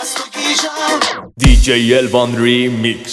DJ Elvan Remix.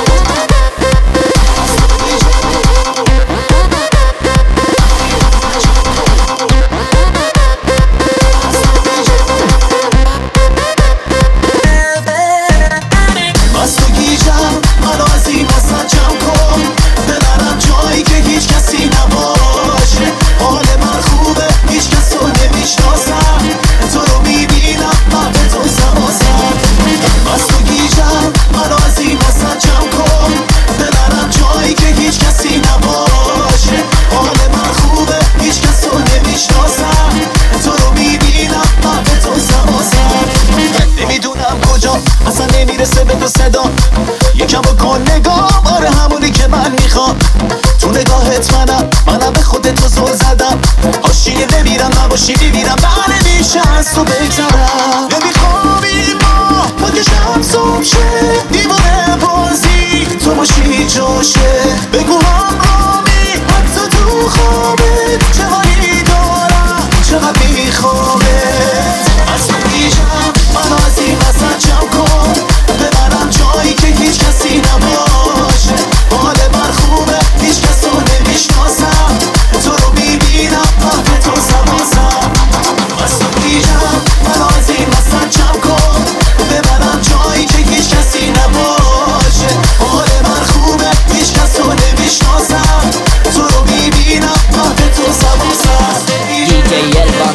اصلا نمیرسه به تو صدا، یکم بکن نگاه، آره همونی که من میخوام. تو نگاهت منم به خودت رو زل زدم. آشیه نمیرم نباشی میمیرم، بله میشه از تو بگذرم. نمیخوابی ما که شب صبح شه، دیوانه بازی تو باشی جاشه. بگو همرامی حتی تو خوابت، چه حالی دارم چقدر میخوامت. از تو میشم منو از این وسط جمع کن، ببرم جایی که هیچ کسی نباشه. حال من خوبه هیچ کس رو نمیشناسم، تو رو میبینم قهر تو سواسم. از تو میشم منو از این وسط جمع کن، ببرم جایی که هیچ کسی نباشه. حال من خوبه هیچ کس رو نمیشناسم، تو رو میبینم قهر تو سواسم. DJ Elvan.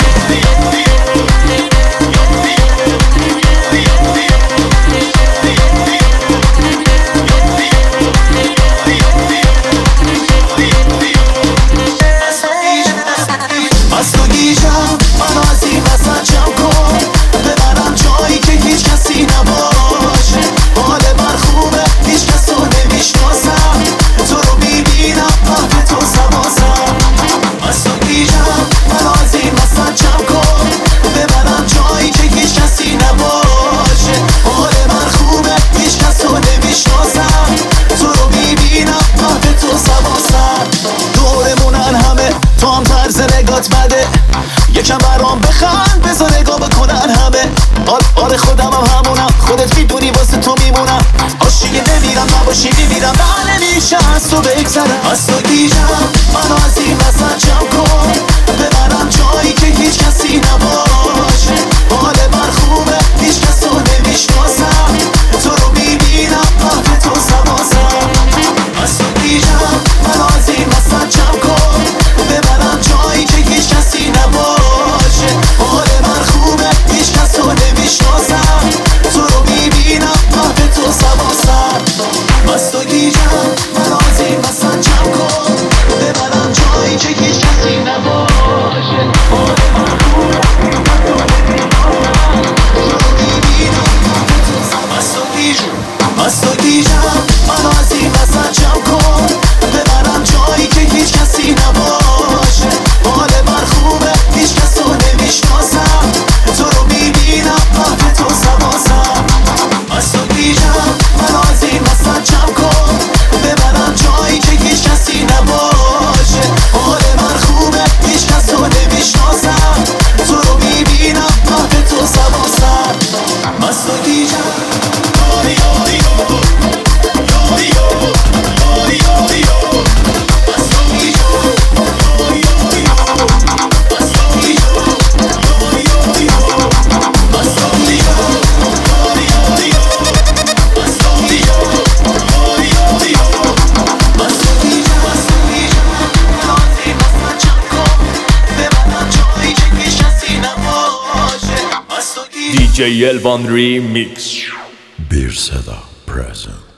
از تو گیجم منو از این وسط جمع کن، ببرم جایی که هیچ کسی نباشه. حال من خوبه هیچ کس رو نمیشناسم، تو رو میبینم قهر تو سواسم. از تو گیجم منو از این وسط جمع کن، ببرم جایی که هیچ کسی نباشه. حال من خوبه هیچ کس رو نمیشناسم، تو رو میبینم قهر تو سواسم. دورمونن همه تو هم طرز نگات بده، یکم برام بخند بذار نگاه بکنن همه. آره خودم هم همونم، خودت میدونی واسه تو میمونم. آشیه نمیرم نباشی میمیرم، بله میشه از تو بگذرم. از تو گیجم منو از این وسط جمع کن، ببرم جایی که هیچ کسی نباشه. حال من خوبه هیچ کس رو نمیشناسم، تو رو میبینم قهر تو سواسم. از تو گیجم منو از این وسط جمع کن، ببرم جایی که هیچ کسی نباشه. حال من خوبه هیچ کس رو نمیشناسم، تو رو میبینم قهر تو سواسم. از تو گیجم منو از این وسط جمع کن، ببرم جایی که هیچ کسی نباشه. حال من خوبه هیچ کس رو نمیشناسم، تو رو میبینم قهر تو سواسم. از تو گیجم منو از این وسط جمع کن، ببرم جایی که هیچ کسی نباشه. حال من خوبه هیچ کس رو نمیشناسم، تو رو میبینم قهر تو سواسم. از تو گیجم منو از این وسط جمع کن، ببرم جایی که هیچ کسی نباشه. حال من خوبه هیچ کس رو نمیشناسم، تو رو میبینم قهر تو سواسم. از تو گیجم DJ Elvan Remix. Bir Seda present.